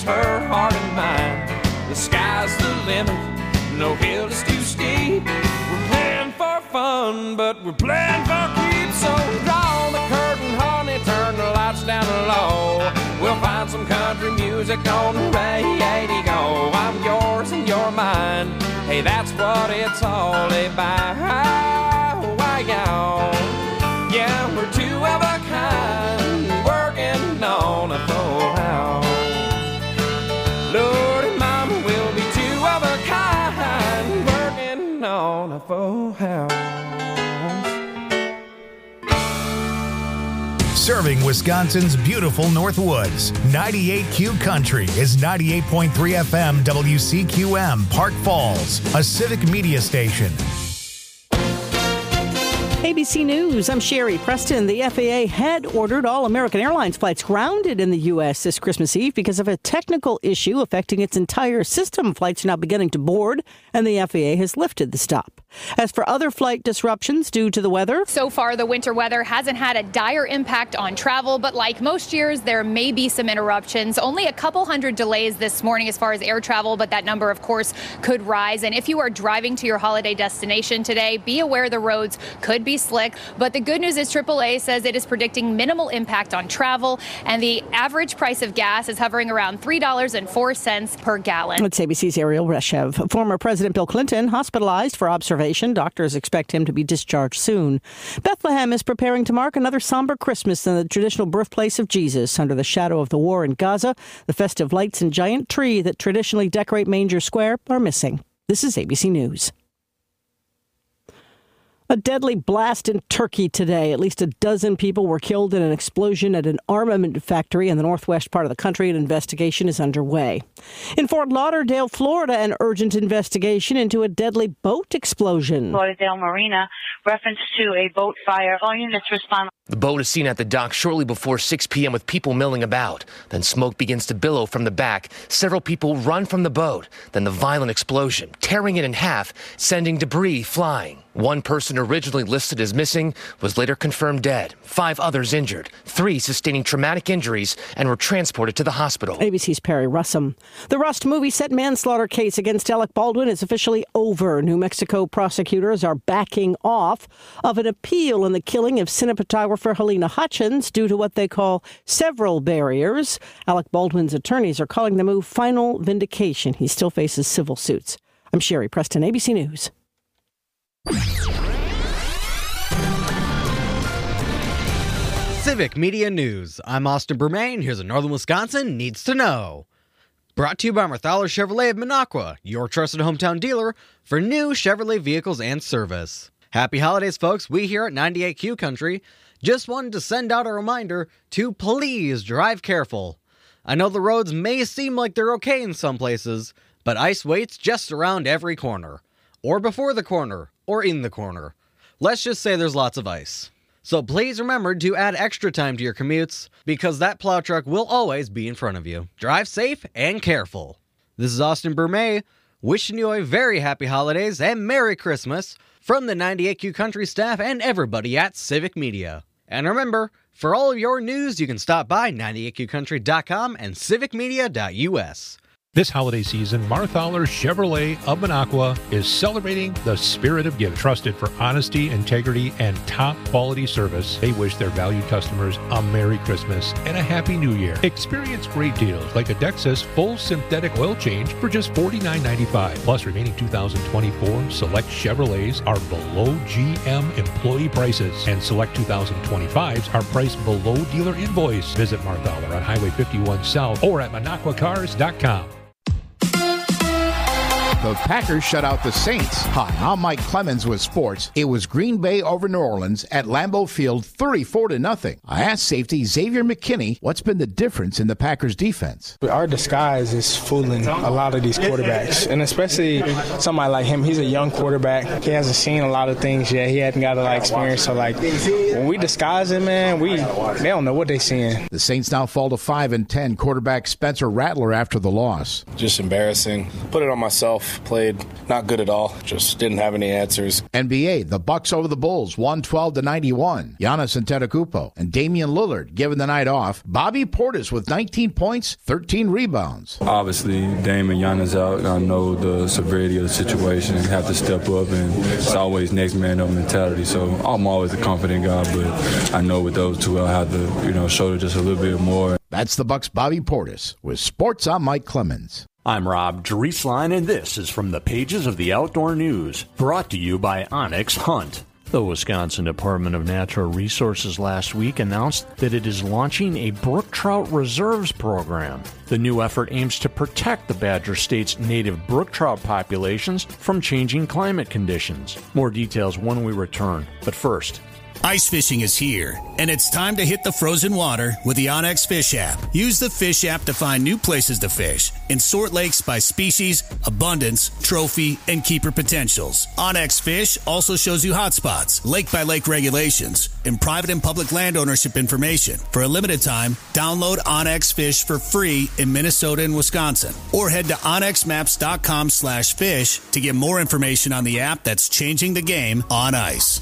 her heart and mind. The sky's the limit, no hill is too steep. We're playing for fun, but we're playing for keeps. So draw the curtain, honey, turn the lights down low. We'll find some country music on the radio. I'm yours and you're mine. Hey, that's what it's all about. Yeah, we're two of a kind, working on a full house. Lord and Mama, we'll be two of a kind, working on a full house. Serving Wisconsin's beautiful Northwoods, 98Q Country is 98.3 FM WCQM, Park Falls, a civic media station. ABC News, I'm Sherry Preston. The FAA had ordered all American Airlines flights grounded in the U.S. this Christmas Eve because of a technical issue affecting its entire system. Flights are now beginning to board, and the FAA has lifted the stop. As for other flight disruptions due to the weather, so far the winter weather hasn't had a dire impact on travel, but like most years, there may be some interruptions. Only a couple hundred delays this morning as far as air travel, but that number, of course, could rise. And if you are driving to your holiday destination today, be aware the roads could be slick. But the good news is AAA says it is predicting minimal impact on travel, and the average price of gas is hovering around $3.04 per gallon. It's ABC's Ariel Reshev. Former President Bill Clinton hospitalized for observation. Doctors expect him to be discharged soon. Bethlehem is preparing to mark another somber Christmas in the traditional birthplace of Jesus. Under the shadow of the war in Gaza, the festive lights and giant tree that traditionally decorate Manger Square are missing. This is ABC News. A deadly blast in Turkey today. At least a dozen people were killed in an explosion at an armament factory in the northwest part of the country. An investigation is underway. In Fort Lauderdale, Florida, an urgent investigation into a deadly boat explosion. Lauderdale Marina, reference to a boat fire. All units respond. The boat is seen at the dock shortly before 6 p.m. with people milling about. Then smoke begins to billow from the back. Several people run from the boat. Then the violent explosion, tearing it in half, sending debris flying. One person originally listed as missing was later confirmed dead. 5 others injured. 3 sustaining traumatic injuries and were transported to the hospital. ABC's Perry Russum. The Rust movie set manslaughter case against Alec Baldwin is officially over. New Mexico prosecutors are backing off of an appeal in the killing of cinematographer Helena Hutchins due to what they call several barriers. Alec Baldwin's attorneys are calling the move final vindication. He still faces civil suits. I'm Sherry Preston, ABC News. Civic Media News. I'm Austin Bermain. Here's a Northern Wisconsin Needs to Know. Brought to you by Marthaler Chevrolet of Minocqua, your trusted hometown dealer for new Chevrolet vehicles and service. Happy holidays, folks. We here at 98Q Country just wanted to send out a reminder to please drive careful. I know the roads may seem like they're okay in some places, but ice waits just around every corner. Or before the corner, or in the corner. Let's just say there's lots of ice. So please remember to add extra time to your commutes, because that plow truck will always be in front of you. Drive safe and careful. This is Austin Bermay, wishing you a very happy holidays and Merry Christmas from the 98Q Country staff and everybody at Civic Media. And remember, for all of your news, you can stop by 98qcountry.com and civicmedia.us. This holiday season, Marthaler Chevrolet of Minocqua is celebrating the spirit of giving. Trusted for honesty, integrity, and top quality service, they wish their valued customers a Merry Christmas and a Happy New Year. Experience great deals like a Dexus full synthetic oil change for just $49.95. Plus, remaining 2024 select Chevrolets are below GM employee prices, and select 2025s are priced below dealer invoice. Visit Marthaler on Highway 51 South or at MinocquaCars.com. The Packers shut out the Saints. Hi, I'm Mike Clemens with sports. It was Green Bay over New Orleans at Lambeau Field, 34-0. I asked safety Xavier McKinney what's been the difference in the Packers' defense. Our disguise is fooling a lot of these quarterbacks, and especially somebody like him. He's a young quarterback. He hasn't seen a lot of things yet. He hadn't got a lot of experience. So, when we disguise him, man, they don't know what they're seeing. The Saints now fall to 5-10. Quarterback Spencer Rattler after the loss. Just embarrassing. Put it on myself. Played not good at all. Just didn't have any answers. NBA, the Bucks over the Bulls, 112-91. Giannis Antetokounmpo and Damian Lillard given the night off. Bobby Portis with 19 points, 13 rebounds. Obviously, Dame and Giannis out. I know the severity of the situation. Have to step up, and it's always next man up mentality. So I'm always a confident guy, but I know with those two, I'll have to, shoulder just a little bit more. That's the Bucks' Bobby Portis. With Sports, I'm Mike Clemens. I'm Rob Drieslein, and this is from the pages of the Outdoor News, brought to you by Onyx Hunt. The Wisconsin Department of Natural Resources last week announced that it is launching a brook trout reserves program. The new effort aims to protect the Badger State's native brook trout populations from changing climate conditions. More details when we return, but first, ice fishing is here, and it's time to hit the frozen water with the onX Fish app. Use the Fish app to find new places to fish and sort lakes by species, abundance, trophy, and keeper potentials. onX Fish also shows you hotspots, lake-by-lake regulations, and private and public land ownership information. For a limited time, download onX Fish for free in Minnesota and Wisconsin, or head to onxmaps.com/fish to get more information on the app that's changing the game on ice.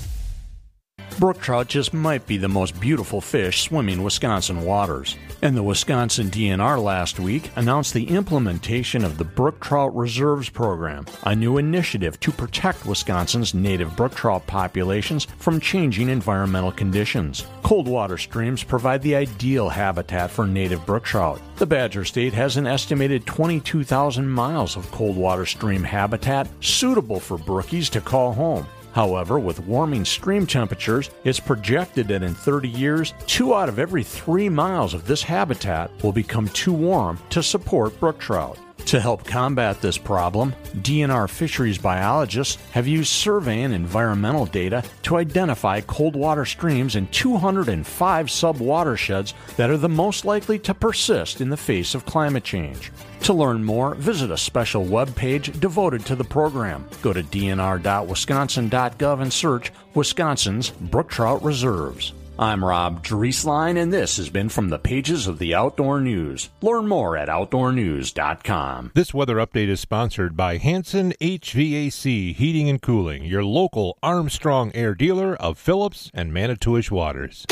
Brook trout just might be the most beautiful fish swimming Wisconsin waters. And the Wisconsin DNR last week announced the implementation of the Brook Trout Reserves Program, a new initiative to protect Wisconsin's native brook trout populations from changing environmental conditions. Cold water streams provide the ideal habitat for native brook trout. The Badger State has an estimated 22,000 miles of cold water stream habitat suitable for brookies to call home. However, with warming stream temperatures, it's projected that in 30 years, 2 out of every 3 miles of this habitat will become too warm to support brook trout. To help combat this problem, DNR fisheries biologists have used survey and environmental data to identify cold water streams in 205 sub-watersheds that are the most likely to persist in the face of climate change. To learn more, visit a special web page devoted to the program. Go to dnr.wisconsin.gov and search Wisconsin's Brook Trout Reserves. I'm Rob Drieslein, and this has been from the pages of the Outdoor News. Learn more at outdoornews.com. This weather update is sponsored by Hanson HVAC Heating and Cooling, your local Armstrong Air dealer of Phillips and Manitowish waters.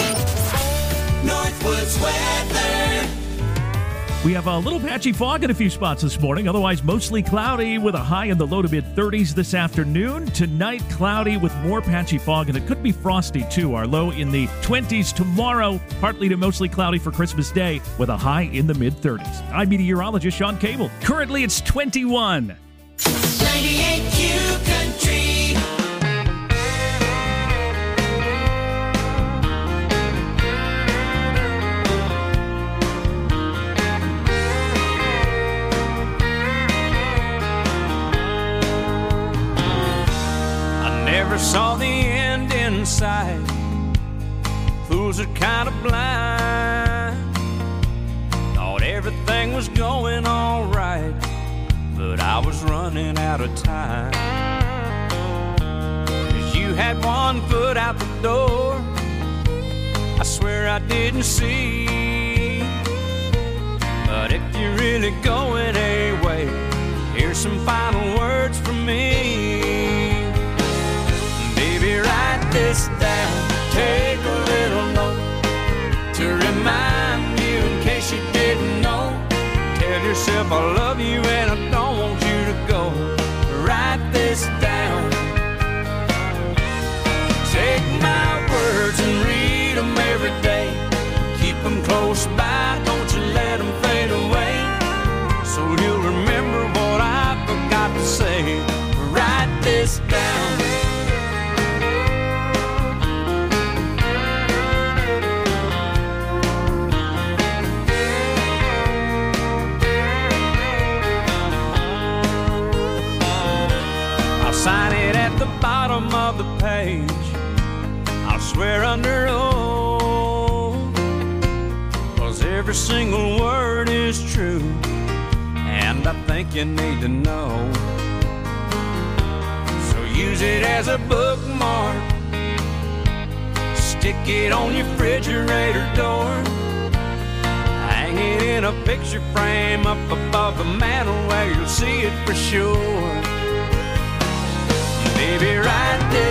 Northwoods weather. We have a little patchy fog in a few spots this morning, otherwise mostly cloudy with a high in the low to mid-30s this afternoon. Tonight, cloudy with more patchy fog, and it could be frosty too. Our low in the 20s tomorrow, partly to mostly cloudy for Christmas Day with a high in the mid-30s. I'm meteorologist Sean Cable. Currently, it's 21. 98Q Country. Never saw the end in sight. Fools are kind of blind. Thought everything was going all right, but I was running out of time. 'Cause you had one foot out the door, I swear I didn't see. But if you're really going away, here's some final words from me. Write this down, take a little note to remind you in case you didn't know. Tell yourself I love you and I don't want you to go. Write this down. Take my words and read them every day. Keep them close by, don't you let them fade away. So you'll remember what I forgot to say. Write this down. Sign it at the bottom of the page. I'll swear under oath, 'cause every single word is true, and I think you need to know. So use it as a bookmark, stick it on your refrigerator door, hang it in a picture frame up above the mantel where you'll see it for sure.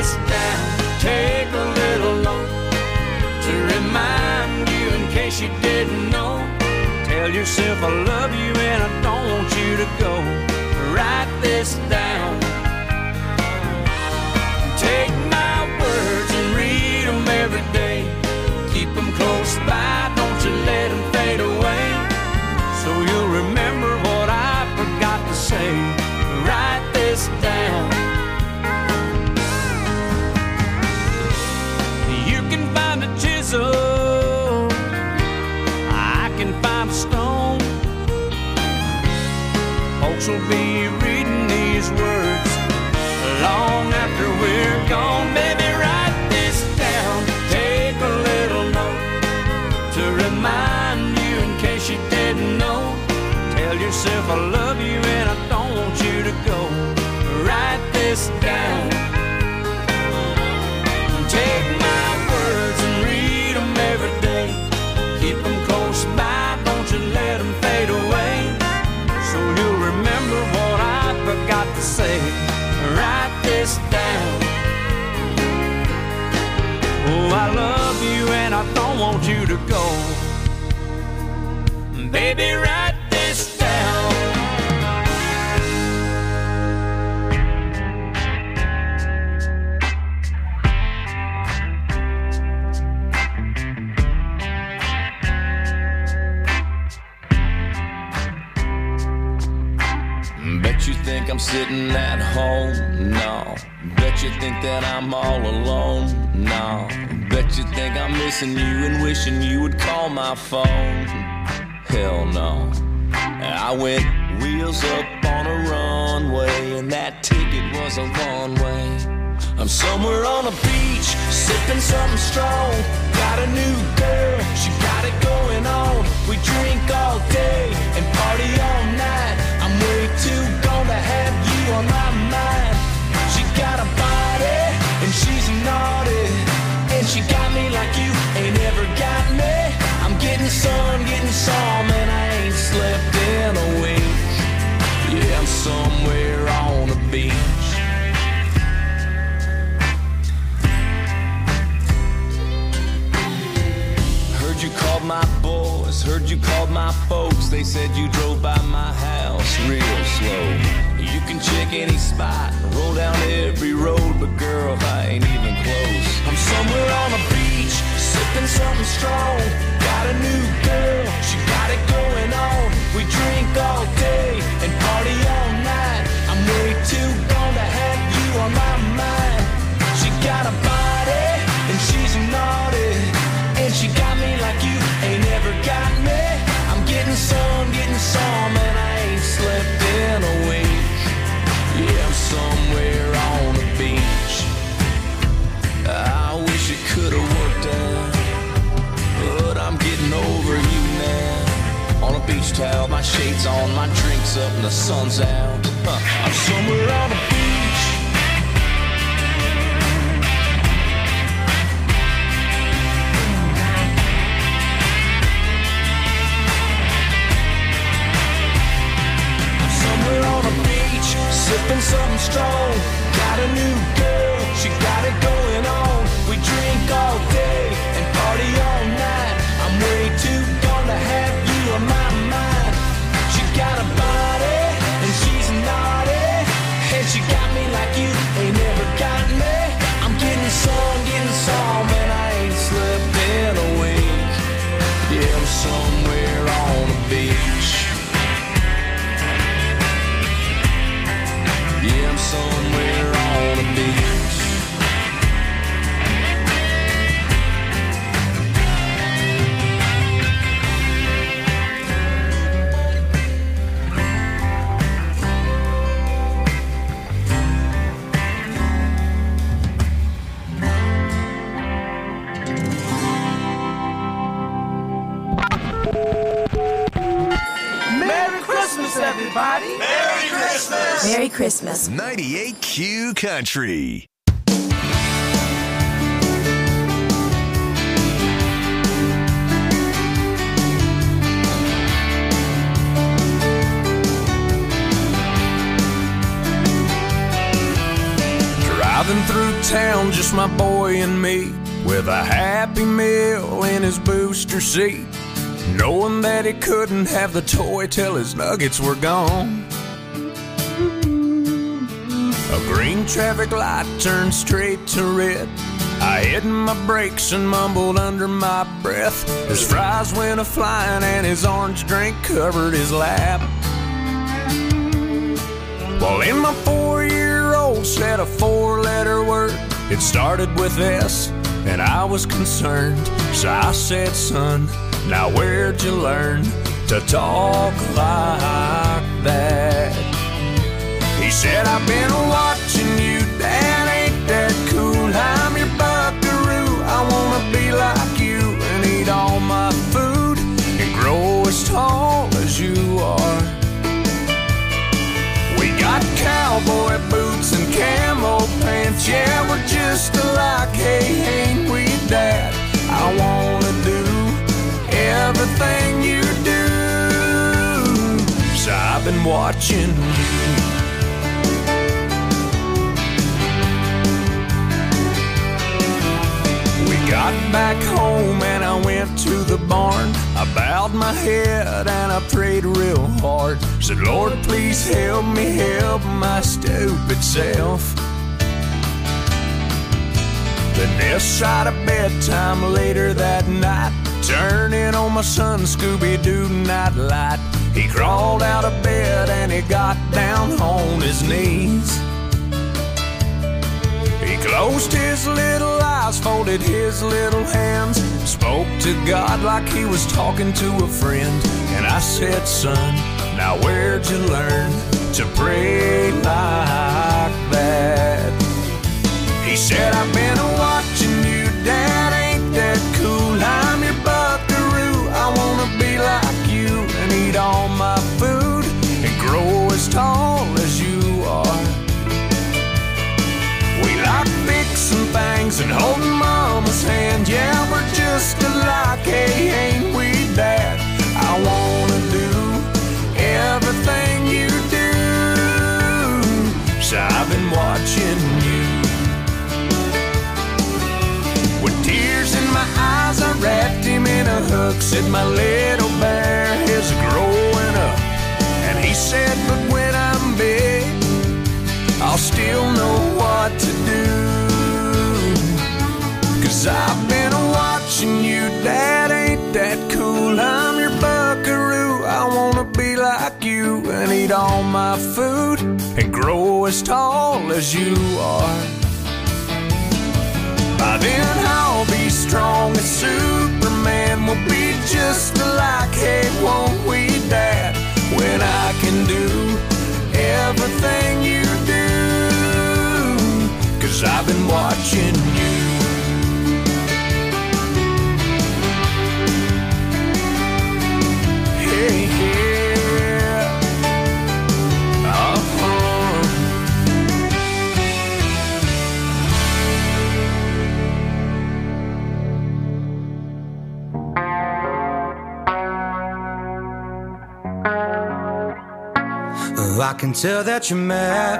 this down, take a little note to remind you in case you didn't know. Tell yourself I love you and I don't want you to go. Write this down. Take my words and read them every day. Keep them close by, don't you let them fade away. So you'll remember what I forgot to say. Write this down. You can find a chisel, I can find a stone. Folks will be reading these words long after we're gone. Baby, write this down. Take a little note to remind you in case you didn't know. Tell yourself I love you and I don't want you to go. Write this down. Take my words and read them every day. Keep them close by, don't you let them fade away. So you'll remember what I forgot to say. Write this down. Oh, I love you and I don't want you to go. Baby, write this down. Bet you think I'm sitting at home? No. Bet you think that I'm all alone? No. Bet you think I'm missing you and wishing you would call my phone? Hell no. I went wheels up on a runway and that ticket was a one-way. I'm somewhere on a beach, sipping something strong. Got a new girl, she got it going on. We drink all day and party all night. I'm way too gone to have you on my mind. She got a body and she's naughty, and she got me like you ain't ever got me. I'm getting some, and I ain't slept in a week. Yeah, I'm somewhere on a beach. Heard you called my boys, heard you called my folks. They said you drove by my house real slow. You can check any spot, roll down every road, but girl, I ain't even close. I'm somewhere on a beach, sipping something strong. Got a new girl, she got it going on. We drink all day and party all night. I'm way too gone to have you on my mind. She got a body and she's naughty, and she got me like you ain't ever got me. I'm getting some, and I ain't slept in a week. Yeah, I'm somewhere on the beach. I wish it could've worked out, but I'm getting over you now. On a beach towel, my shades on, my drinks up, and the sun's out. I'm somewhere on a beach. Sipping something strong, got a new girl, she got it going on. We drink all day and party all night. I'm way too gone to have you on my mind. She got a body and she's naughty, and she got me like you ain't never got me. I'm getting some, and I ain't slept in a week. Yeah, I'm somewhere on a beach. Yeah, I'm somewhere on a beach. Merry Christmas, everybody! Merry Christmas! Merry Christmas. 98Q Country. Driving through town, just my boy and me, with a Happy Meal in his booster seat, knowing that he couldn't have the toy till his nuggets were gone. A green traffic light turned straight to red. I hit my brakes and mumbled under my breath. His fries went a-flying and his orange drink covered his lap. Well, in my 4-year-old said a 4-letter word. It started with S, and I was concerned. So I said, son, now where'd you learn to talk like that? He said, I've been watching you, Dad, ain't that cool? I'm your buckaroo, I wanna be like you and eat all my food and grow as tall as you are. We got cowboy boots and camo pants, yeah, we're just alike, hey, ain't we, Dad? I wanna do everything you do, so I've been watching you. Got back home and I went to the barn. I bowed my head and I prayed real hard. Said, Lord, please help me help my stupid self. Then this side of bedtime later that night, turning on my son Scooby-Doo nightlight. He crawled out of bed and he got down on his knees. He closed his little eyes, folded his little hands, spoke to God like he was talking to a friend. And I said, son, now where'd you learn to pray like that? He said, I've been watching you, Dad, ain't that cool? I'm your buckaroo, I wanna be like you and eat all my food and grow as tall as you are. We like fixing things and holding Mama's hand. Yeah, we're just alike, hey, ain't we, Dad? I wanna do everything you do, so I've been watching you. With tears in my eyes, I wrapped him in a hug. Said my little bear is growing up. And he said, but when I'm big, I'll still know what to do. 'Cause I've been watching you, Dad, ain't that cool? I'm your buckaroo, I wanna be like you and eat all my food and grow as tall as you are. By then I'll be strong as Superman, we'll be just alike, hey, won't we, Dad? When I can do everything you do, 'cause I've been watching you. Hey, yeah. I can tell that you're mad,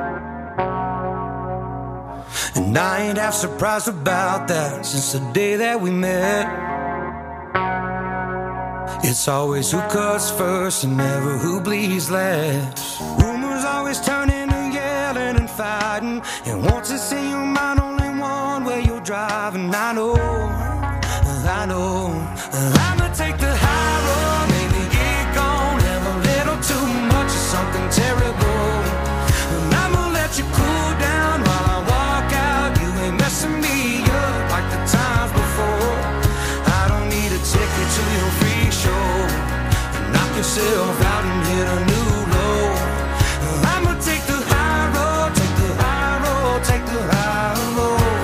and I ain't half surprised about that. Since the day that we met, it's always who cuts first and never who bleeds last. Rumors always turn into yelling and fighting, and once it's in your mind, only one way you're driving. I know I'ma take the high road, maybe get gone, have a little too much of something terrible, and I'ma let you cool down while I walk out. You ain't messing me up like the times before. I don't need a ticket to your free show. Knock yourself out and hit a new low. I'ma take the high road, take the high road, take the high road.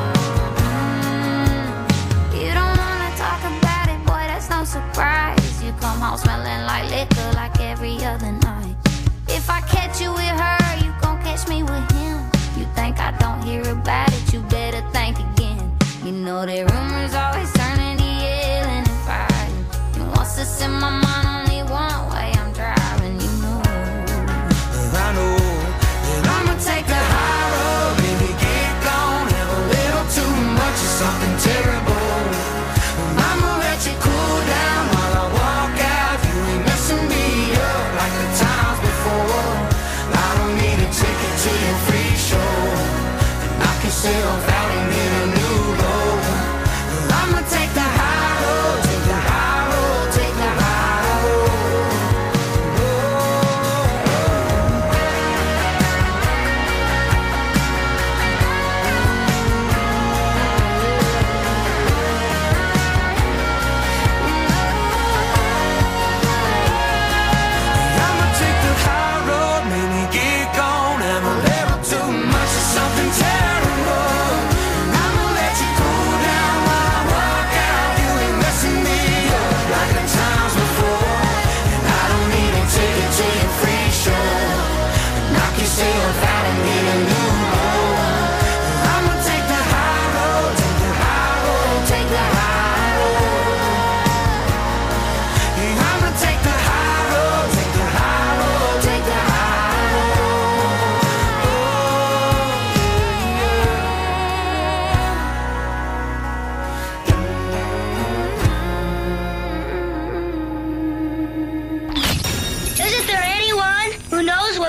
You don't wanna talk about it, boy, that's no surprise. You come home smelling like liquor like every other night. If I catch you with her, you gon' catch me with him. You think I don't hear about it, you better think again. You know that rumors always turn into yelling and fighting, and once it's in my mind, only one way I'm driving, you know. I know that I'ma take the high road, baby.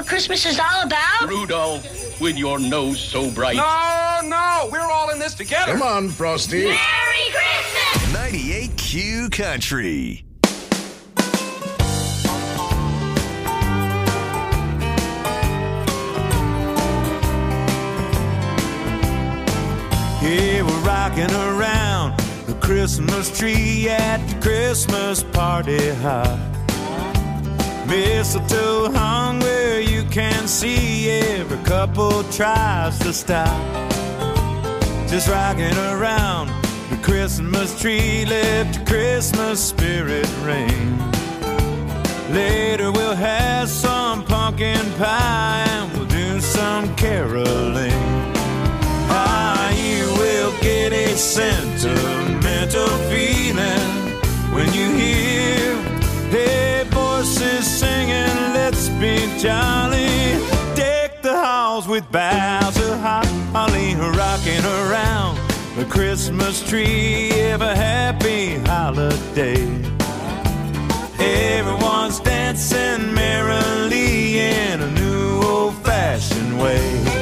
what Christmas is all about? Rudolph, with your nose so bright. No, we're all in this together. Come on, Frosty. Merry Christmas! 98Q Country. Yeah, we're rocking around the Christmas tree at the Christmas party hop. Mistletoe hung where you can see every couple tries to stop. Just rocking around the Christmas tree, let the Christmas spirit ring. Later we'll have some pumpkin pie and we'll do some caroling. You will get a sentimental feeling when you hear hey voices singing, let's be jolly. Deck the halls with boughs of holly, rocking around the Christmas tree. Have a happy holiday. Everyone's dancing merrily in a new old-fashioned way.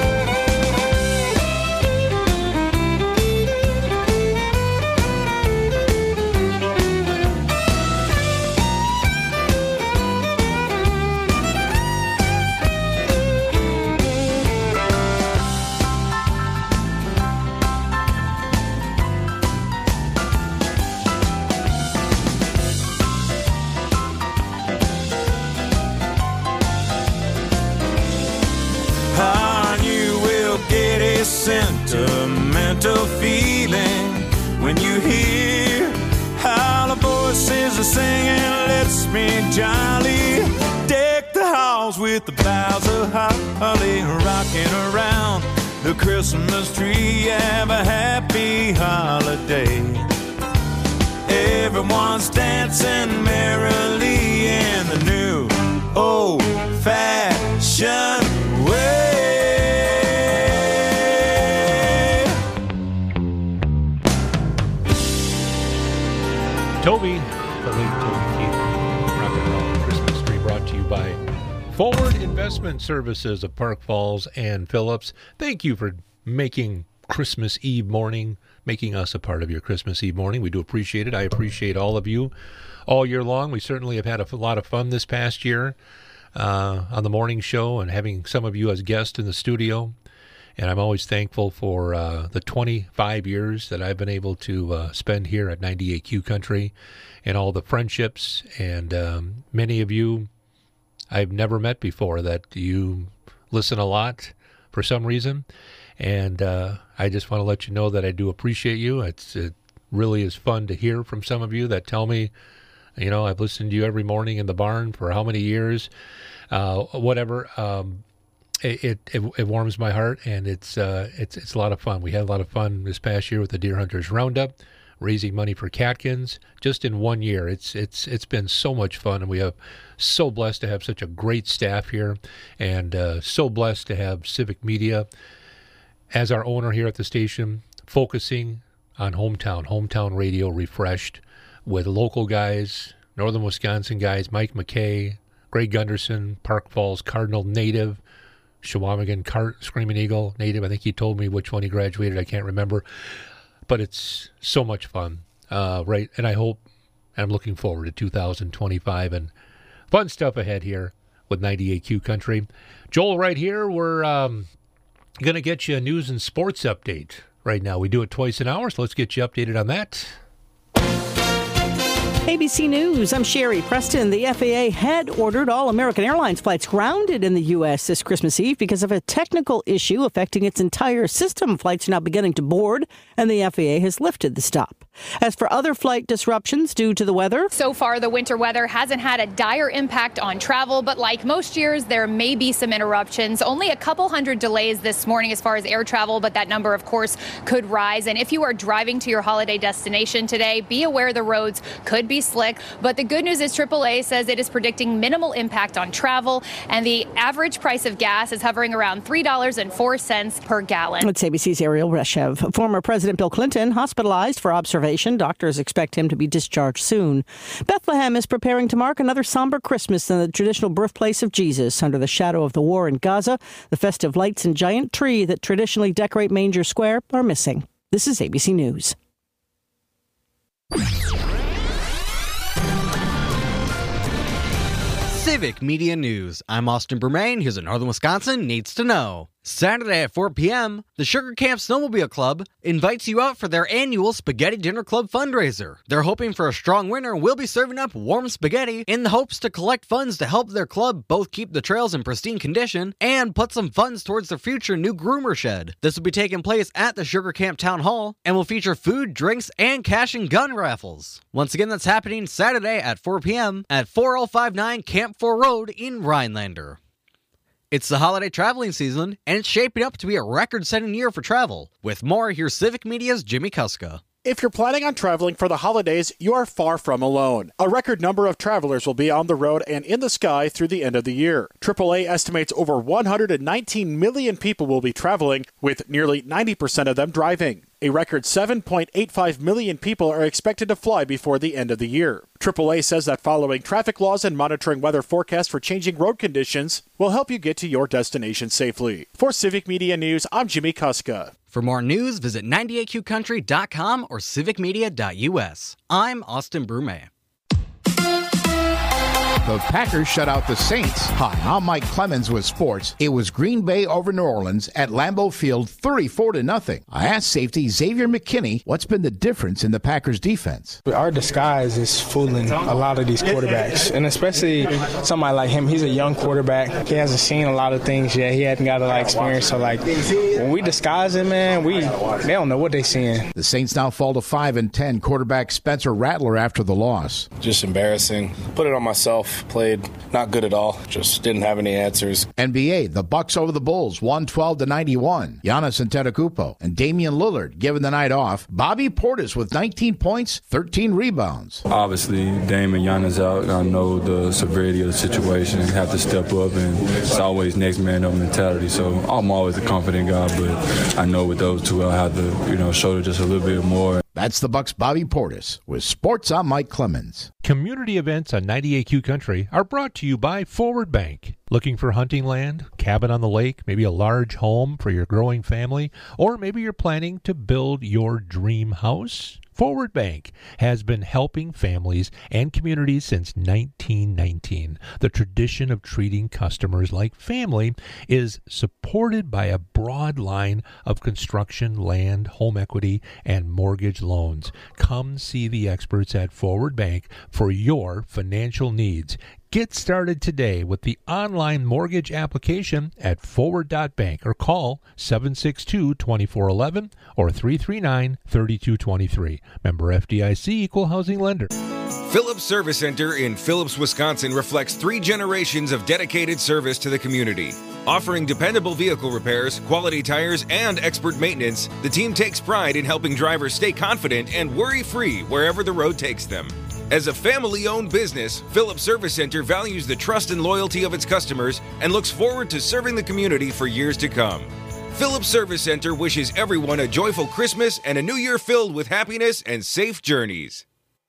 Sentimental feeling when you hear how the voices are singing, let's be jolly. Deck the halls with the boughs of holly, rocking around the Christmas tree. Have a happy holiday. Everyone's dancing merrily in the new old-fashioned way. Toby, the late Toby Keith, rocking around the Christmas tree, brought to you by Forward Investment Services of Park Falls and Phillips. Thank you for making Christmas Eve morning, making us a part of your Christmas Eve morning. We do appreciate it. I appreciate all of you all year long. We certainly have had a lot of fun this past year on the morning show and having some of you as guests in the studio. And I'm always thankful for the 25 years that I've been able to spend here at 98Q Country and all the friendships. And many of you I've never met before that you listen a lot for some reason. And I just want to let you know that I do appreciate you. It really is fun to hear from some of you that tell me, you know, I've listened to you every morning in the barn for how many years, whatever. It warms my heart, and it's a lot of fun. We had a lot of fun this past year with the Deer Hunters Roundup, raising money for Catkins. Just in 1 year, it's been so much fun, and we have so blessed to have such a great staff here, and so blessed to have Civic Media as our owner here at the station, focusing on hometown radio refreshed with local guys, Northern Wisconsin guys, Mike McKay, Greg Gunderson, Park Falls Cardinal native, Shawamigan Screaming Eagle native. I think he told me which one he graduated. I can't remember. But it's so much fun, right? And I hope, and I'm looking forward to 2025 and fun stuff ahead here with 98Q Country. Joel, right here, we're going to get you a news and sports update right now. We do it twice an hour, so let's get you updated on that. ABC News, I'm Sherry Preston. The FAA had ordered all American Airlines flights grounded in the U.S. this Christmas Eve because of a technical issue affecting its entire system. Flights are now beginning to board, and the FAA has lifted the stop. As for other flight disruptions due to the weather, so far the winter weather hasn't had a dire impact on travel, but like most years, there may be some interruptions. Only a couple hundred delays this morning as far as air travel, but that number, of course, could rise. And if you are driving to your holiday destination today, be aware the roads could be pretty slick. But the good news is AAA says it is predicting minimal impact on travel, and the average price of gas is hovering around $3.04 per gallon. It's ABC's Ariel Reshev. Former President Bill Clinton hospitalized for observation. Doctors expect him to be discharged soon. Bethlehem is preparing to mark another somber Christmas than the traditional birthplace of Jesus. Under the shadow of the war in Gaza, the festive lights and giant tree that traditionally decorate Manger Square are missing. This is ABC News. Civic Media News. I'm Austin Bermain. Here's what Northern Wisconsin needs to know. Saturday at 4 p.m., the Sugar Camp Snowmobile Club invites you out for their annual Spaghetti Dinner Club fundraiser. They're hoping for a strong winner and will be serving up warm spaghetti in the hopes to collect funds to help their club both keep the trails in pristine condition and put some funds towards their future new groomer shed. This will be taking place at the Sugar Camp Town Hall and will feature food, drinks, and cash and gun raffles. Once again, that's happening Saturday at 4 p.m. at 4059 Camp 4 Road in Rhinelander. It's the holiday traveling season, and it's shaping up to be a record-setting year for travel. With more, here's Civic Media's Jimmy Kuska. If you're planning on traveling for the holidays, you are far from alone. A record number of travelers will be on the road and in the sky through the end of the year. AAA estimates over 119 million people will be traveling, with nearly 90% of them driving. A record 7.85 million people are expected to fly before the end of the year. AAA says that following traffic laws and monitoring weather forecasts for changing road conditions will help you get to your destination safely. For Civic Media News, I'm Jimmy Kuska. For more news, visit 98qcountry.com or civicmedia.us. I'm Austin Brume. The Packers shut out the Saints. Hi, I'm Mike Clemens with sports. It was Green Bay over New Orleans at Lambeau Field 34-0. I asked safety Xavier McKinney what's been the difference in the Packers defense. Our disguise is fooling a lot of these quarterbacks, and especially somebody like him. He's a young quarterback. He hasn't seen a lot of things yet. He hadn't got a lot of experience. So, when we disguise him, man, they don't know what they're seeing. The Saints now fall to 5-10. Quarterback Spencer Rattler after the loss. Just embarrassing. Put it on myself. Played not good at all. Just didn't have any answers. NBA, the Bucks over the Bulls, 112-91. Giannis Antetokounmpo and Damian Lillard given the night off. Bobby Portis with 19 points, 13 rebounds. Obviously, Dame and Giannis out. I know the severity of the situation. Have to step up, and it's always next man up mentality. So I'm always a confident guy, but I know with those two, I'll have to, show just a little bit more. That's the Bucks' Bobby Portis. With sports, I'm Mike Clemens. Community events on 98Q Country are brought to you by Forward Bank. Looking for hunting land, cabin on the lake, maybe a large home for your growing family, or maybe you're planning to build your dream house? Forward Bank has been helping families and communities since 1919. The tradition of treating customers like family is supported by a broad line of construction, land, home equity, and mortgage loans. Come see the experts at Forward Bank for your financial needs. Get started today with the online mortgage application at forward.bank or call 762-2411 or 339-3223. Member FDIC, Equal Housing Lender. Phillips Service Center in Phillips, Wisconsin reflects 3 generations of dedicated service to the community. Offering dependable vehicle repairs, quality tires, and expert maintenance, the team takes pride in helping drivers stay confident and worry-free wherever the road takes them. As a family-owned business, Phillips Service Center values the trust and loyalty of its customers and looks forward to serving the community for years to come. Phillips Service Center wishes everyone a joyful Christmas and a new year filled with happiness and safe journeys.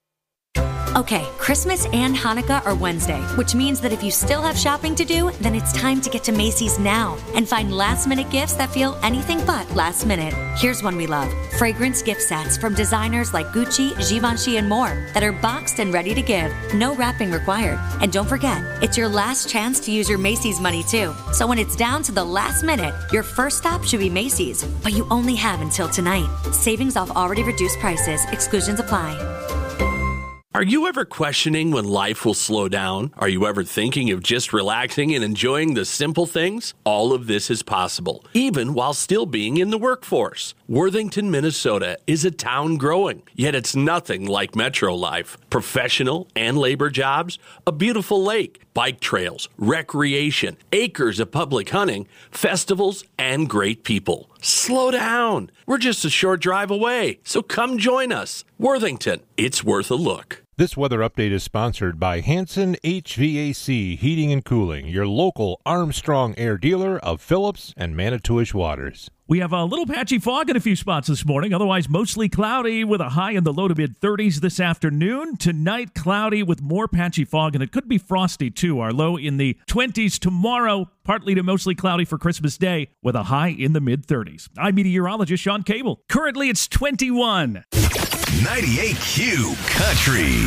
Okay, Christmas and Hanukkah are Wednesday, which means that if you still have shopping to do, then it's time to get to Macy's now and find last-minute gifts that feel anything but last minute. Here's one we love. Fragrance gift sets from designers like Gucci, Givenchy, and more that are boxed and ready to give. No wrapping required. And don't forget, it's your last chance to use your Macy's money too. So when it's down to the last minute, your first stop should be Macy's. But you only have until tonight. Savings off already reduced prices. Exclusions apply. Are you ever questioning when life will slow down? Are you ever thinking of just relaxing and enjoying the simple things? All of this is possible, even while still being in the workforce. Worthington, Minnesota is a town growing, yet it's nothing like metro life. Professional and labor jobs, a beautiful lake, bike trails, recreation, acres of public hunting, festivals, and great people. Slow down. We're just a short drive away, so come join us. Worthington, it's worth a look. This weather update is sponsored by Hanson HVAC Heating and Cooling, your local Armstrong Air dealer of Phillips and Manitowish Waters. We have a little patchy fog in a few spots this morning, otherwise mostly cloudy with a high in the low to mid-30s this afternoon. Tonight, cloudy with more patchy fog, and it could be frosty too. Our low in the 20s tomorrow, partly to mostly cloudy for Christmas Day with a high in the mid-30s. I'm meteorologist Sean Cable. Currently, it's 21. 98Q Country.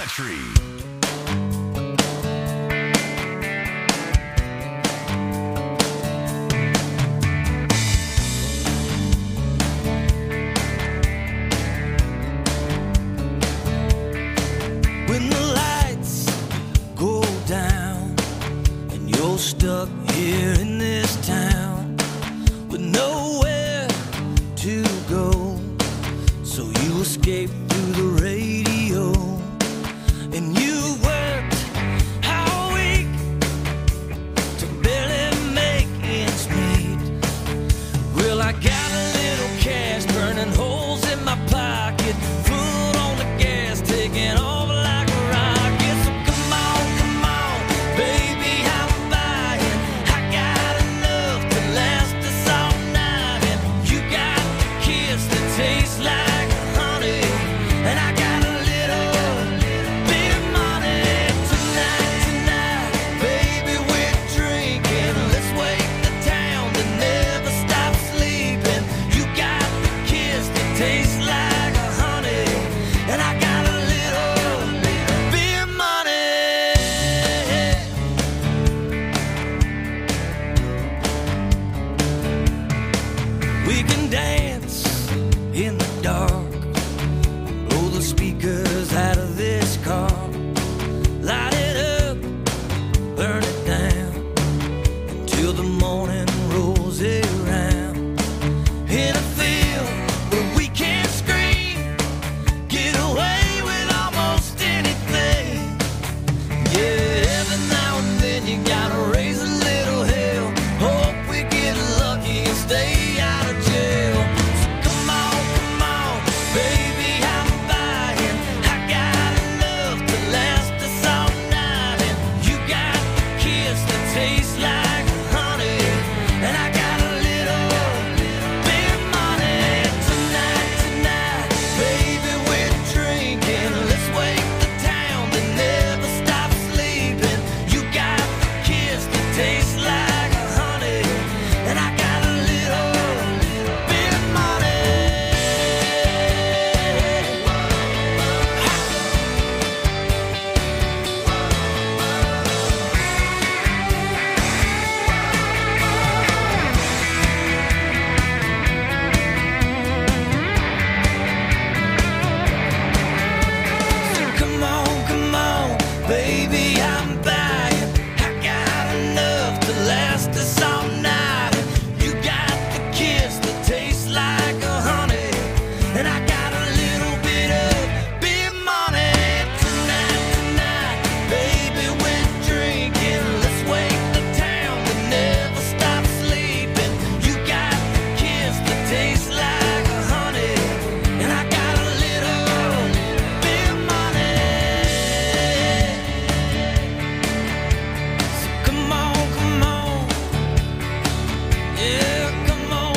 When the lights go down and you're stuck here in this town with nowhere to go, so you escape through the radio and you worked all week to barely make ends meet. Well, I got a little cash burning holes in my pocket, foot on the gas taking off like a rocket. So come on, baby, I'm buying. I got enough to last us all night, and you got the kiss that tastes like honey, and I got a little bit of money. Tonight, baby, we're drinking. Let's wake the town that never stops sleeping. You got the kiss that tastes like honey, and I got a little bit of money. We can dance in the dark, blow the speakers out of this car, light it up, burn it down, until the morning rolls around. In a field where we can scream, get away with almost anything. Yeah, every now and then you gotta raise a little hell, hope we get lucky and stay out of jail. So come on, baby, I'm buying. I got enough to last us all night, and you got the kiss that tastes like honey, and I got a little bit of money. Tonight, baby, we're drinking. Let's wake the town that never stops sleeping. You got the kiss that tastes like honey, and I got a little bit of money. Come on, baby, I'm buying. I got enough to last us all night. You got the kiss that tastes like honey, and I got a little bit of money. Tonight, baby, we're drinking. Let's wake the town that never stops sleeping. You got the kiss that tastes like honey, and I got a little bit of money. So come on, yeah, come on.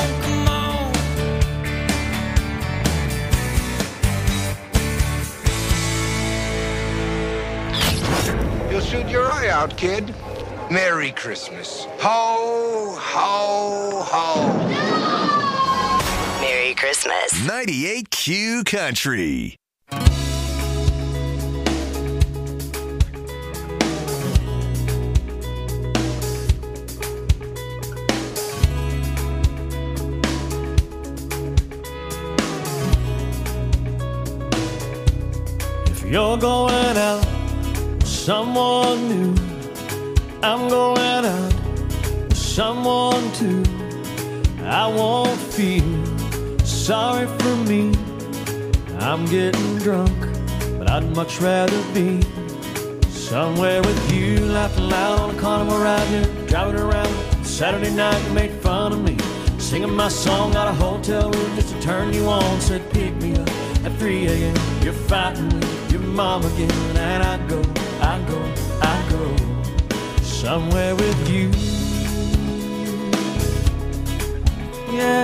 You'll shoot your eye out, kid. Merry Christmas. Ho, ho, ho. Merry Christmas. 98Q Country. If you're going out with someone new, I'm going out with someone too. I won't feel sorry for me. I'm getting drunk, but I'd much rather be somewhere with you, laughing loud on a carnival ride here, driving around. Saturday night you made fun of me, singing my song, got a hotel room just to turn you on. Said pick me up At 3 a.m. you're fighting with your mom again, and I go somewhere with you. Yeah,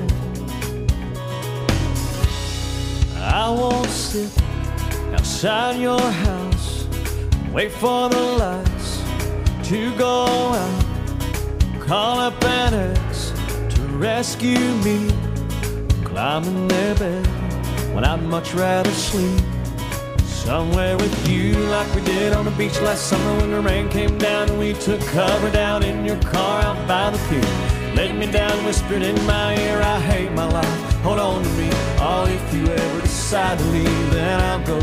I won't sit outside your house, wait for the lights to go out, call up an ex to rescue me, climb in their bed when I'd much rather sleep somewhere with you, like we did on the beach last summer when the rain came down and we took cover down in your car out by the pier. Laid me down, whispered in my ear, I hate my life, hold on to me. Oh, if you ever decide to leave, then I'll go.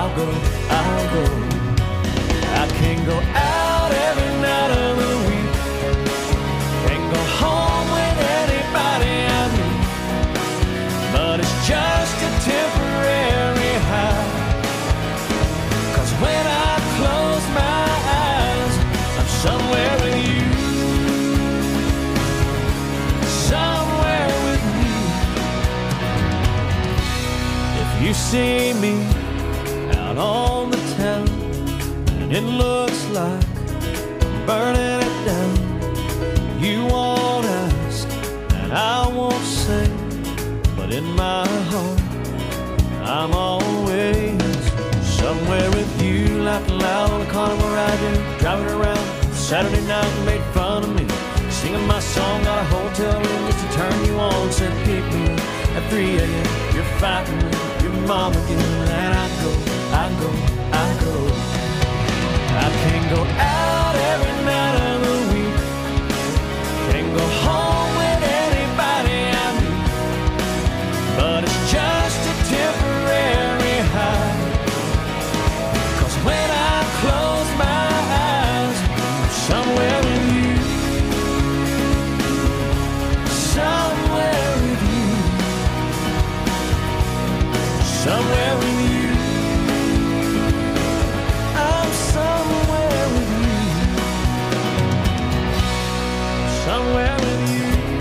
I can't go out every night of the week, can't go home with anybody I meet, but it's just a temporary high. When I close my eyes, I'm somewhere with you. Somewhere with you. If you see me out on the town and it looks like I'm burning it down, you won't ask and I won't say, but in my heart I'm always somewhere with you. Laughing loud on the carnival ride, driving around Saturday night and made fun of me, singing my song, got a hotel room just to turn you on. Said pick me up at 3 a.m. You're fighting with your mom again, and I go. I can't go out every night of the week, can't go home with anybody I meet, but it's just a temporary high. When I close my eyes, I'm somewhere with you. Somewhere with you. Somewhere with you. I'm somewhere with you. Somewhere with you.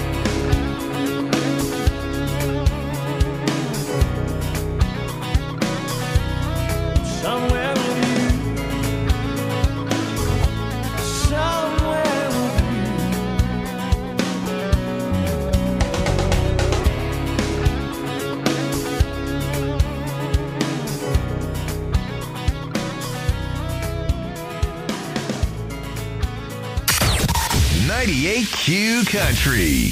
Somewhere with you. Q Country.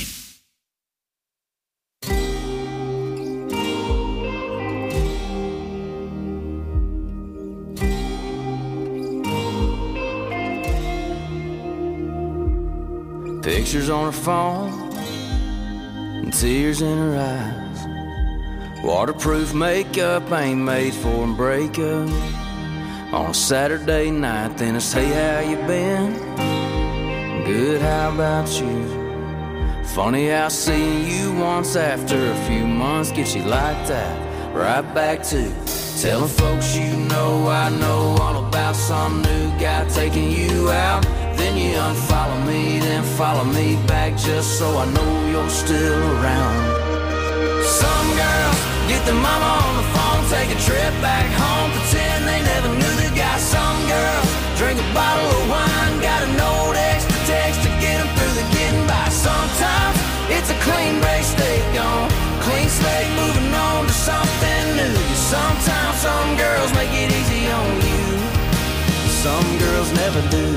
Pictures on her phone and tears in her eyes. Waterproof makeup ain't made for a breakup. On a Saturday night, then it's hey, how you been? Good, how about you? Funny how seeing you once after a few months gets you like that. Right back to telling folks you know I know all about some new guy taking you out. Then you unfollow me, then follow me back just so I know you're still around. Some girls get their mama on the phone, take a trip back home, pretend they never knew the guy. Some girls drink a bottle of wine, got a note extra text to get them through the getting by. Sometimes it's a clean break, stay gone, clean slate, moving on to something new. Sometimes some girls make it easy on you, some girls never do.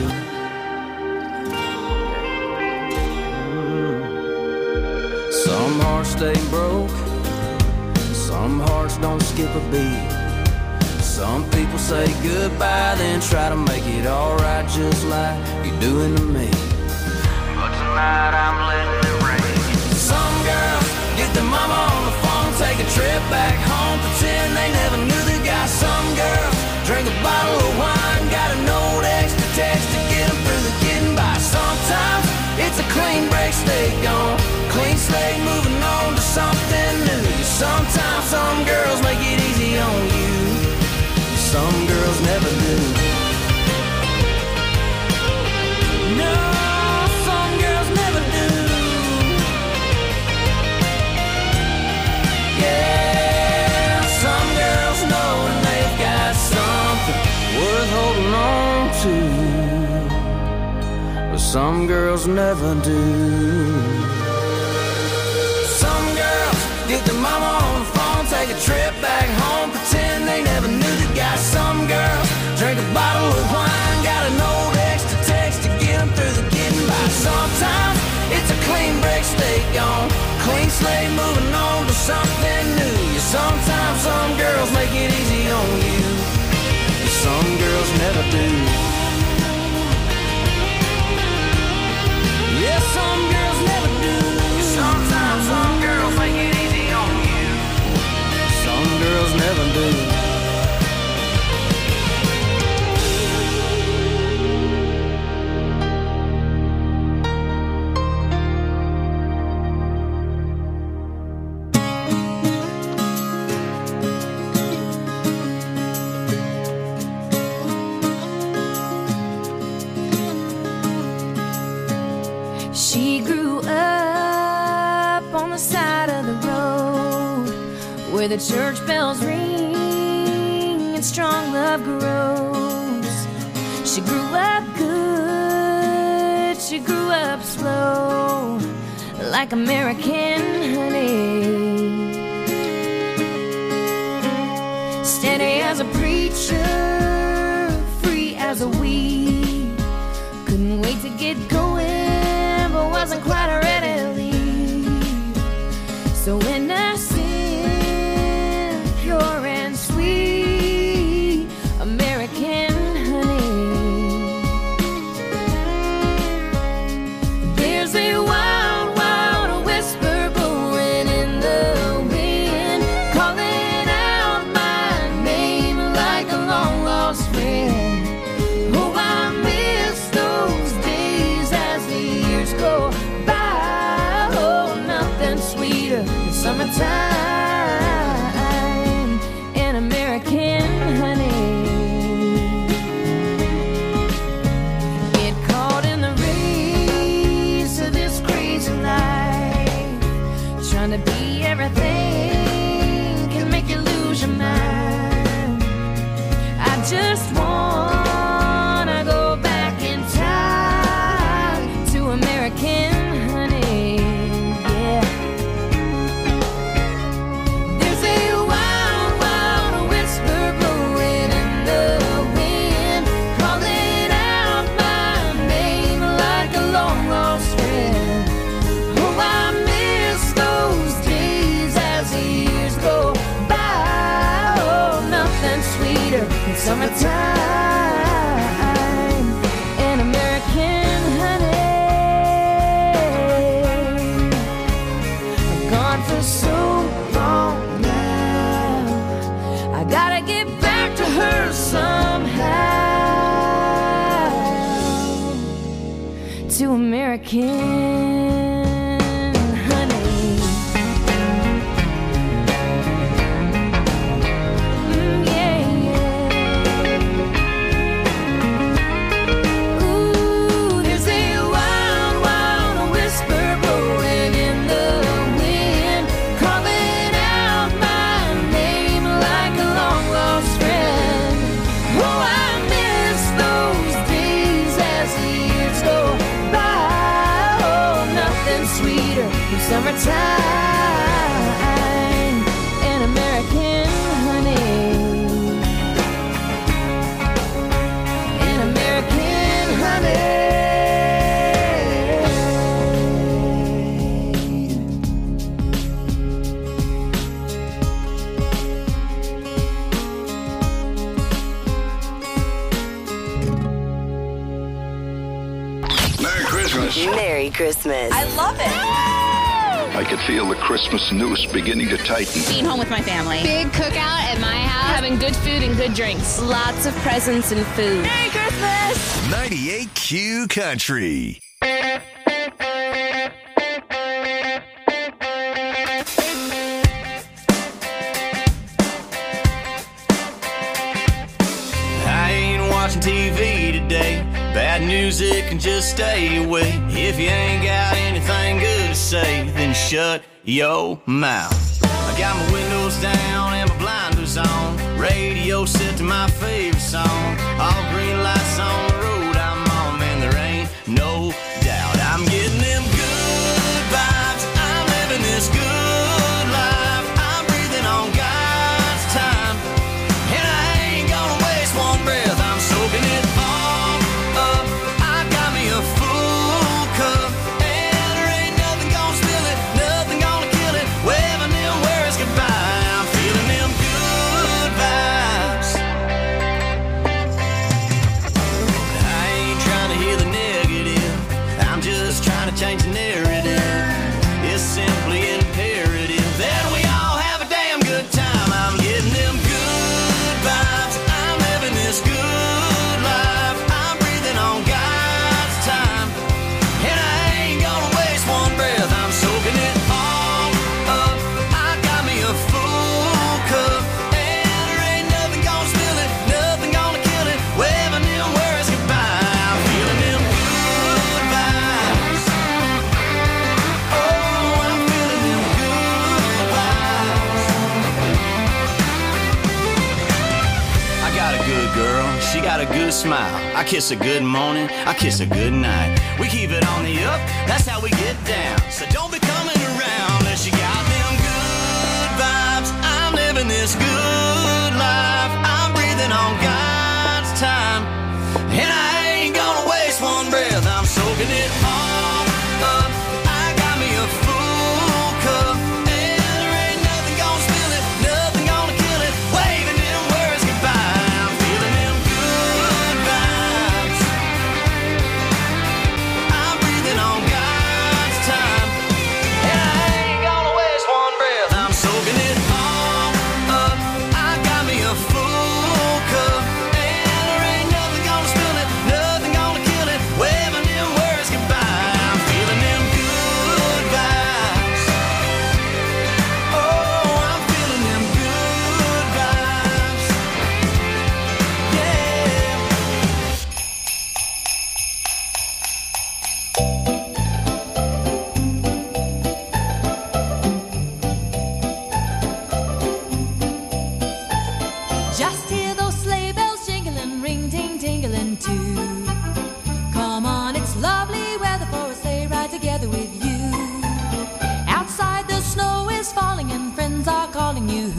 Some hearts stay broke, some hearts don't skip a beat. Some people say goodbye, then try to make it alright just like you're doing to me. But tonight I'm letting it rain. Some girls get their mama on the phone, take a trip back home, pretend they never knew the guy. Some girls drink a bottle of wine, got a note extra text to get them through the getting by. Sometimes it's a clean break, stay gone, clean slate, moving on to something new. Sometimes some girls make it easy on you, some girls never do. No, some girls never do. Yeah, some girls never do. Some girls get their mama on the phone, take a trip back home, pretend they never knew the guy. Some girls drink a bottle of wine, got an old ex to text to get them through the getting by. Sometimes it's a clean break, stay gone, clean slate, moving on to something new. Yeah, sometimes some girls make it easy on you, yeah, some girls never do. Yeah, some girls never do. Yeah, sometimes some girls make it easy on you, some girls never do. She grew up on the side of the road where the church bells ring and strong love grows. She grew up good, she grew up slow, like American honey. Steady as a preacher, free as a weed. Couldn't wait to get going, but wasn't quite ready to leave. So innocent, pure and sweet, American honey. There's a wild, wild whisper blowing in the wind, calling out my name like a long lost friend. Oh, I miss those days as the years go by. Oh, nothing sweeter than summertime and American honey. Get caught in the race of this crazy life, trying to be everything can make you lose your mind. I just wanna go back in time to American honey, yeah. There's a wild, wild whisper blowing in the wind, calling out my name like a long lost friend. Oh, I miss those days as the years go by. Oh, nothing sweeter than summertime and American honey. I'm gone for so long now, I gotta get back to her somehow, to American honey. Yeah, yeah. Ooh, there's a wild, wild whisper blowing in the wind, calling out my name like a long lost friend. Oh, I miss those days as the years go by. Oh, nothing sweeter than summertime and American honey. And American honey. Merry Christmas. Merry Christmas. I love it. I could feel the Christmas noose beginning to tighten. Being home with my family. Big cookout at my house, having good food and good drinks. Lots of presents and food. Merry Christmas. 98Q Country. I ain't watching TV today. Bad news, it can just stay away. If you ain't got anything good to say, then shut your mouth. I got my windows down and my blinders on, radio set to my favorite song. All green lights on the road I'm on, man, there ain't no doubt. I'm getting them good vibes. I'm living this good life. I'm breathing on God's time, and I ain't gonna waste one breath. I'm soaking it all up. I got me a full cup, and there ain't nothing gonna spill it, nothing gonna kill it. Waving them words goodbye. I'm feeling them good vibes. I ain't trying to hear the negative, I'm just trying to change the narrative. It's simply imperative that we all have a damn good time. I'm getting them good vibes. I'm living this good life. I'm breathing on God's time, and I ain't gonna waste one breath. I'm soaking it all up. I got me a full cup, and there ain't nothing gonna spill it, nothing gonna kill it. Waving them words goodbye. I'm feeling them good vibes. Oh, I'm feeling them good vibes. I got a good girl, she got a good smile. I kiss her good morning, I kiss her good night. We keep it on the up, that's how we get down. So don't be coming around unless you got them good vibes. I'm living this good life. I'm breathing on God's time, and I ain't gonna waste one breath. I'm soaking it all up. I got me a full cup, and there ain't nothing gonna spill it, nothing gonna kill it. Waving them words goodbye. I'm feeling them good vibes. I'm breathing on God's time, and I ain't gonna waste one breath. I'm soaking it all up. I got me a full cup, and there ain't nothing gonna spill it, nothing gonna kill it. Waving them words goodbye. I'm feeling them good vibes. Oh, I'm feeling them good vibes. Yeah. Just hear those sleigh bells jingling, ring ting tingling too. Come on, it's lovely weather for a sleigh ride together with you. Outside the snow is falling and friends are calling you.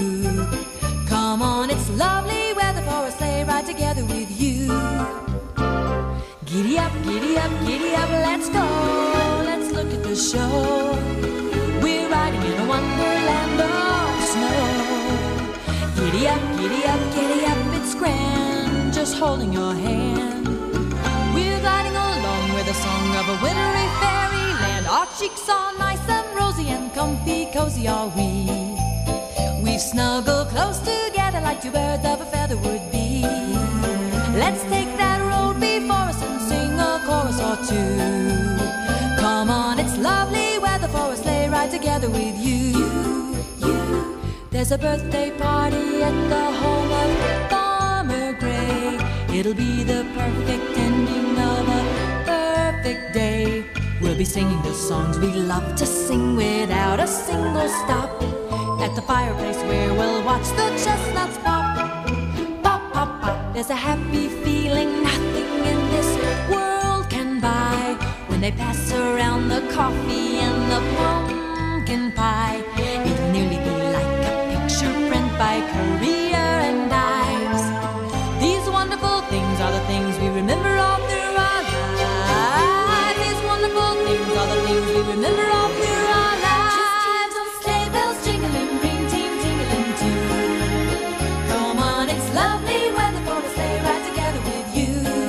Come on, it's lovely weather for a sleigh ride together with you. Giddy up, giddy up, giddy up, let's go. Let's look at the show. We're riding in a wonderland of snow. Giddy up, giddy up, giddy up, it's grand, just holding your hand. We're gliding along with the song of a wintry fairyland. Our cheeks are nice and rosy and comfy, cozy are we. We've snuggled close together like two birds of a feather would be. Let's take that road before us and sing a chorus or two. Come on, it's lovely weather for a sleigh ride together with you. There's a birthday party at the home of Farmer Gray. It'll be the perfect ending of a perfect day. We'll be singing the songs we love to sing without a single stop. At the fireplace where we'll watch the chestnuts pop. Pop, pop, pop. There's a happy feeling nothing in this world can buy. When they pass around the coffee and the pumpkin pie, it'll nearly be like a picture print by Currier and Ives. These wonderful things are the things we remember all through our lives. These wonderful things are the things we remember all through our lives. Just hear those sleigh bells jingling, ring ting tingling too. Come on, it's lovely weather for a sleigh ride together with you.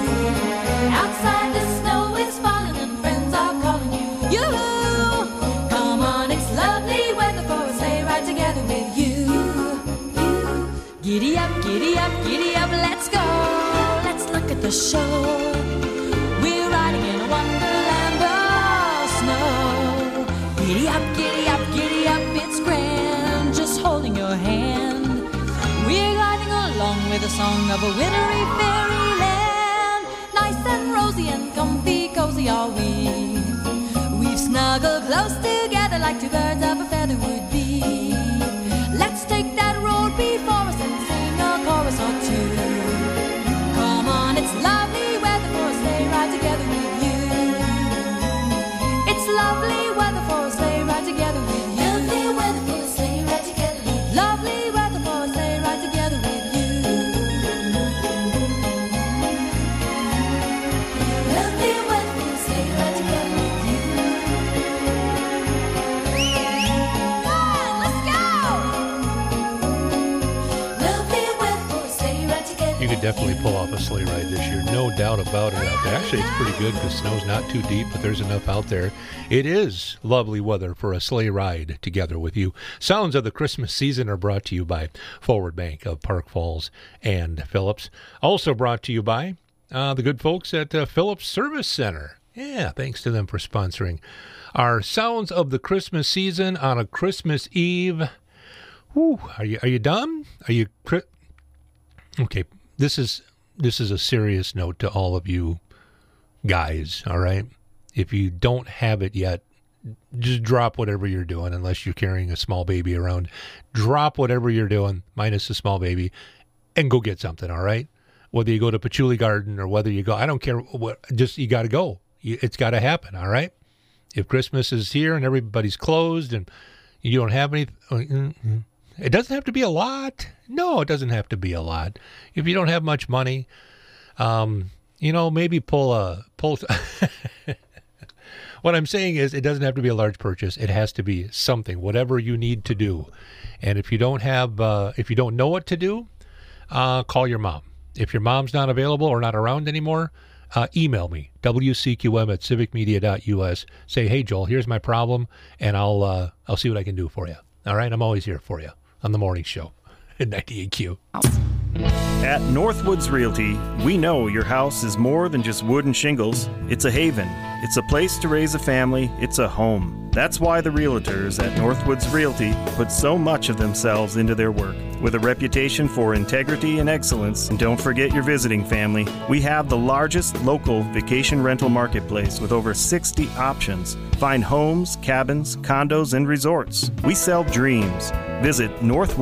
Outside the snow is falling and friends are calling you. Come on, it's lovely weather for a sleigh ride together with you. Giddy up, giddy up, giddy up, let's go. Let's look at the show. We're riding in a wonderland of snow. Giddy up, giddy up, giddy up, it's grand, just holding your hand. We're gliding along with the song of a wintry fairyland. Nice and rosy and comfy, cozy are we. We've snuggled close together like two birds of a feather would be. Let's take that road before us and sing a chorus or two. Come on, it's lovely weather for a sleigh ride together with you. Lovely weather for a sleigh ride together with you. Lovely weather for a sleigh ride together with you. Lovely weather for a sleigh ride together with you. Lovely weather for a sleigh ride together with you. Come on, let's go! Lovely weather for a sleigh ride together. You could definitely pull off a sleigh ride this year, no doubt about it out there. Actually, it's pretty good because snow's not too deep, but there's enough out there. It is lovely weather for a sleigh ride together with you. Sounds of the Christmas season are brought to you by Forward Bank of Park Falls and Phillips. Also brought to you by the good folks at Phillips Service Center. Yeah, thanks to them for sponsoring our Sounds of the Christmas season on a Christmas Eve. Whew, are you done? Are you... Okay, this is a serious note to all of you guys, all right? If you don't have it yet, just drop whatever you're doing, unless you're carrying a small baby around. Drop whatever you're doing, minus a small baby, and go get something, all right? Whether you go to Patchouli Garden or whether you go, I don't care, just you got to go. It's got to happen, all right? If Christmas is here and everybody's closed and you don't have anything... It doesn't have to be a lot. No, it doesn't have to be a lot. If you don't have much money, maybe pull. What I'm saying is it doesn't have to be a large purchase. It has to be something, whatever you need to do. And if you don't know what to do, call your mom. If your mom's not available or not around anymore, email me, wcqm@civicmedia.us. Say, hey, Joel, here's my problem, and I'll see what I can do for you. All right? I'm always here for you on the morning show at 98Q. At Northwoods Realty, we know your house is more than just wood and shingles. It's a haven. It's a place to raise a family. It's a home. That's why the realtors at Northwoods Realty put so much of themselves into their work. With a reputation for integrity and excellence, and don't forget your visiting family, we have the largest local vacation rental marketplace with over 60 options. Find homes, cabins, condos, and resorts. We sell dreams. Visit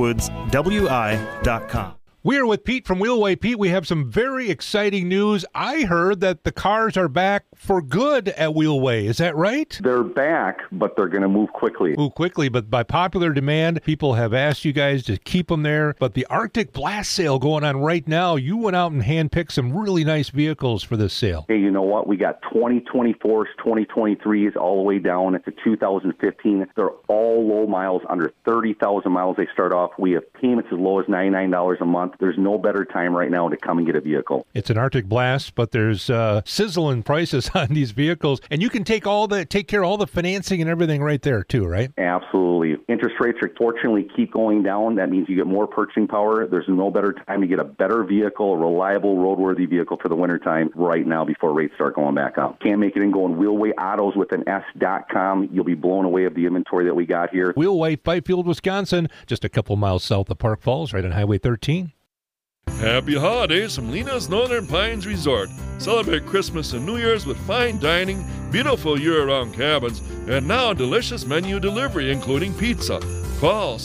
northwoodswi.com. We're with Pete from Wheelway. Pete, we have some very exciting news. I heard that the cars are back for good at Wheelway. Is that right? They're back, but they're going to move quickly. Move quickly, but by popular demand, people have asked you guys to keep them there. But the Arctic Blast sale going on right now, you went out and handpicked some really nice vehicles for this sale. Hey, you know what? We got 2024s, 2023s, all the way down to 2015. They're all low miles, under 30,000 miles they start off. We have payments as low as $99 a month. There's no better time right now to come and get a vehicle. It's an Arctic Blast, but there's sizzling prices on these vehicles, and you can take care of all the financing and everything right there too, right? Absolutely. Interest rates are fortunately keep going down. That means you get more purchasing power. There's no better time to get a better vehicle, a reliable, roadworthy vehicle for the wintertime right now before rates start going back up. Can't make it in going Wheelway Autos with an S.com. You'll be blown away of the inventory that we got here. Wheelway, Fifield, Wisconsin, just a couple miles south of Park Falls, right on Highway 13. Happy holidays from Lena's Northern Pines Resort. Celebrate Christmas and New Year's with fine dining, beautiful year-round cabins, and now delicious menu delivery, including pizza. Call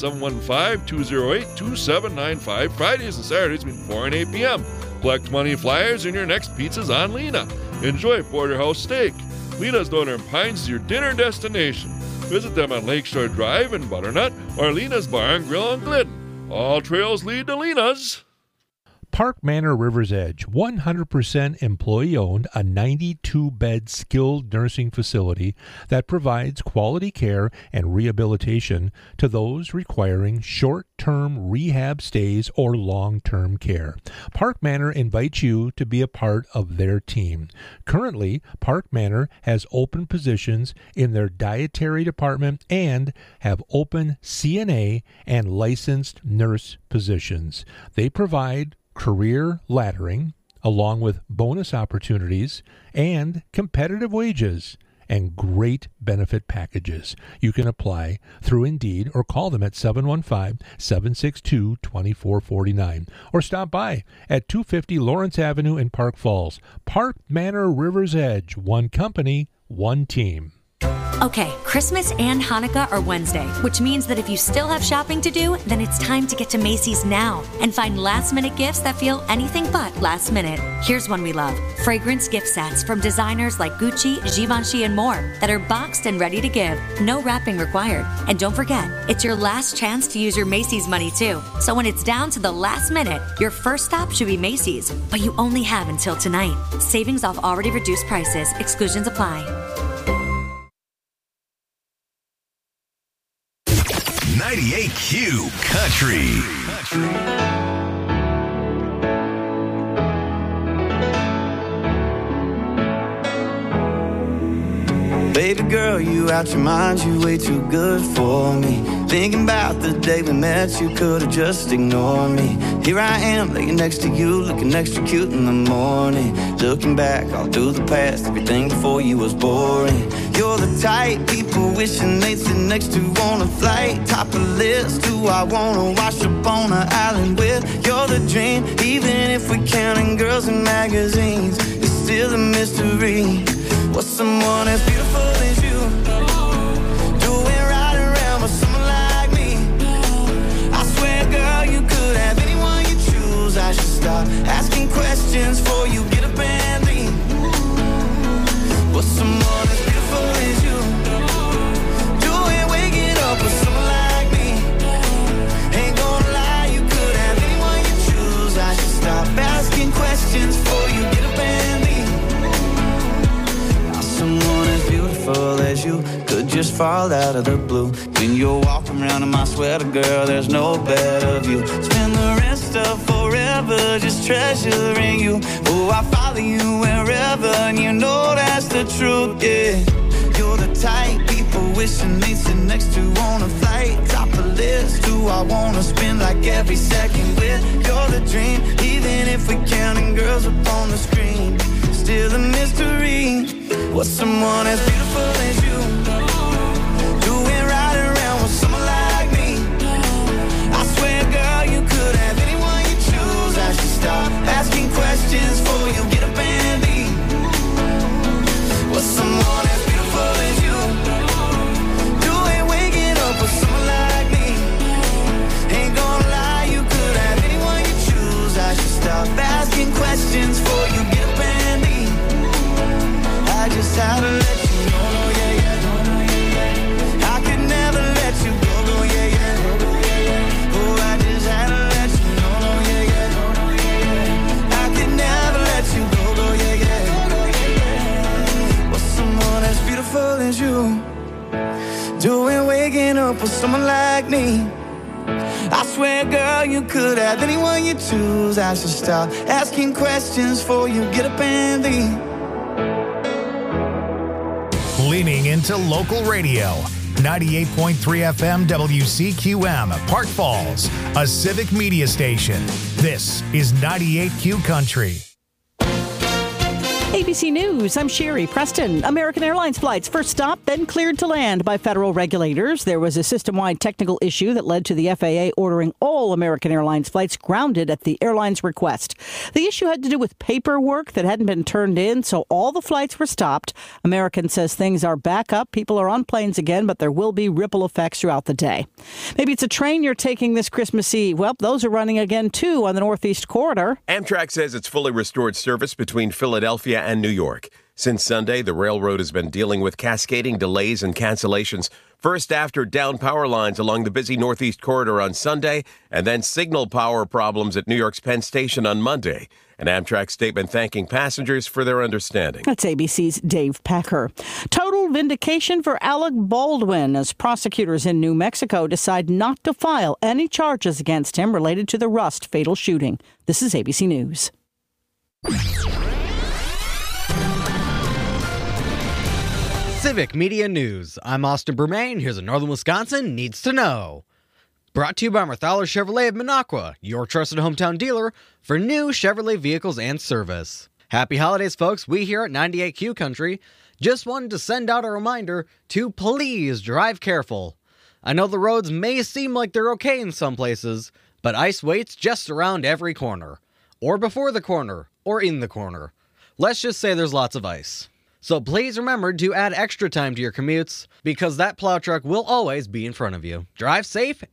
715-208-2795 Fridays and Saturdays between 4 and 8 p.m. Collect 20 flyers and your next pizza's on Lena. Enjoy Porterhouse Steak. Lena's Northern Pines is your dinner destination. Visit them on Lakeshore Drive in Butternut or Lena's Bar and Grill in Glidden. All trails lead to Lena's. Park Manor River's Edge, 100% employee-owned, a 92-bed skilled nursing facility that provides quality care and rehabilitation to those requiring short-term rehab stays or long-term care. Park Manor invites you to be a part of their team. Currently, Park Manor has open positions in their dietary department and have open CNA and licensed nurse positions. They provide career laddering, along with bonus opportunities and competitive wages and great benefit packages. You can apply through Indeed or call them at 715-762-2449 or stop by at 250 Lawrence Avenue in Park Falls. Park Manor River's Edge, one company, one team. Okay, Christmas and Hanukkah are Wednesday, which means that if you still have shopping to do, then it's time to get to Macy's now and find last-minute gifts that feel anything but last minute. Here's one we love. Fragrance gift sets from designers like Gucci, Givenchy, and more that are boxed and ready to give. No wrapping required. And don't forget, it's your last chance to use your Macy's money too. So when it's down to the last minute, your first stop should be Macy's, but you only have until tonight. Savings off already reduced prices. Exclusions apply. 98Q Country. Baby girl, you out your mind, you way too good for me. Thinking about the day we met, you could've just ignored me. Here I am, laying next to you, looking extra cute in the morning. Looking back all through the past, everything before you was boring. You're the type people wishing they'd sit next to on a flight. Top of the list, who I wanna wash up on an island with. You're the dream, even if we're counting girls in magazines. It's still a mystery. What's someone as beautiful as you doing right around with someone like me? I swear, girl, you could have anyone you choose. I should stop asking questions before you get up and leave. What's someone as beautiful as you doing waking up with someone like me? Ain't gonna lie, you could have anyone you choose. I should stop asking questions before you get up and leave. Someone as beautiful as you could just fall out of the blue. When you're walking around in my sweater, girl, there's no better view. Spend the rest of forever just treasuring you. Oh, I follow you wherever, and you know that's the truth, yeah. You're the type people wishing they'd sit next to on a flight. Top of the list, who I wanna spend like every second with. You're the dream, even if we're counting girls up on the screen. Still a mystery. What's someone as beautiful as you doing right around with someone like me? I swear, girl, you could have anyone you choose. I should stop asking questions before you get up and leave. What's someone as beautiful as you doing waking up with someone like me? Ain't gonna lie, you could have anyone you choose. I should stop asking questions before you get up and leave. I just had to let you know, no, yeah, yeah. I could never let you go, no, yeah, yeah. Oh, I just had to let you know, no, yeah, yeah. I could never let you go, no, yeah, yeah. What's someone as beautiful as you doing waking up with someone like me? I swear, girl, you could have anyone you choose. I should stop asking questions before you get up and leave. Leaning into local radio. 98.3 FM WCQM, Park Falls, a civic media station. This is 98Q Country. ABC News, I'm Sherry Preston. American Airlines flights first stopped, then cleared to land by federal regulators. There was a system-wide technical issue that led to the FAA ordering all American Airlines flights grounded at the airline's request. The issue had to do with paperwork that hadn't been turned in, so all the flights were stopped. American says things are back up. People are on planes again, but there will be ripple effects throughout the day. Maybe it's a train you're taking this Christmas Eve. Well, those are running again, too, on the Northeast Corridor. Amtrak says it's fully restored service between Philadelphia and New York. Since Sunday, the railroad has been dealing with cascading delays and cancellations. First after down power lines along the busy Northeast Corridor on Sunday, and then signal power problems at New York's Penn Station on Monday. An Amtrak statement thanking passengers for their understanding. That's ABC's Dave Packer. Total vindication for Alec Baldwin as prosecutors in New Mexico decide not to file any charges against him related to the Rust fatal shooting. This is ABC News. Civic Media News. I'm Austin Bermain. Here's a Northern Wisconsin Needs to Know. Brought to you by Marthaler Chevrolet of Minocqua, your trusted hometown dealer for new Chevrolet vehicles and service. Happy holidays, folks. We here at 98Q Country just wanted to send out a reminder to please drive careful. I know the roads may seem like they're okay in some places, but ice waits just around every corner. Or before the corner, or in the corner. Let's just say there's lots of ice. So please remember to add extra time to your commutes, because that plow truck will always be in front of you. Drive safe